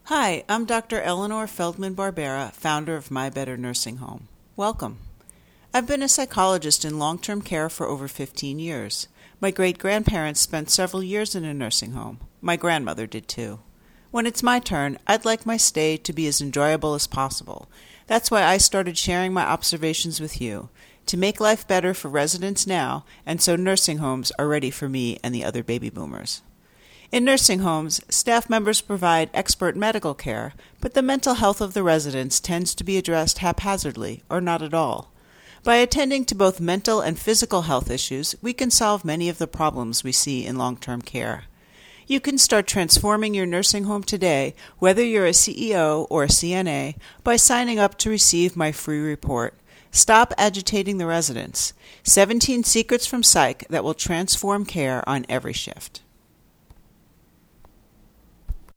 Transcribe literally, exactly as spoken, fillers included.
Hi, I'm Doctor Eleanor Feldman-Barbera, founder of My Better Nursing Home. Welcome. I've been a psychologist in long-term care for over fifteen years. My great-grandparents spent several years in a nursing home. My grandmother did too. When it's my turn, I'd like my stay to be as enjoyable as possible. That's why I started sharing my observations with you, to make life better for residents now, and so nursing homes are ready for me and the other baby boomers. In nursing homes, staff members provide expert medical care, but the mental health of the residents tends to be addressed haphazardly or not at all. By attending to both mental and physical health issues, we can solve many of the problems we see in long-term care. You can start transforming your nursing home today, whether you're a C E O or a C N A, by signing up to receive my free report. Stop agitating the residents. seventeen Secrets from Psych that will transform care on every shift.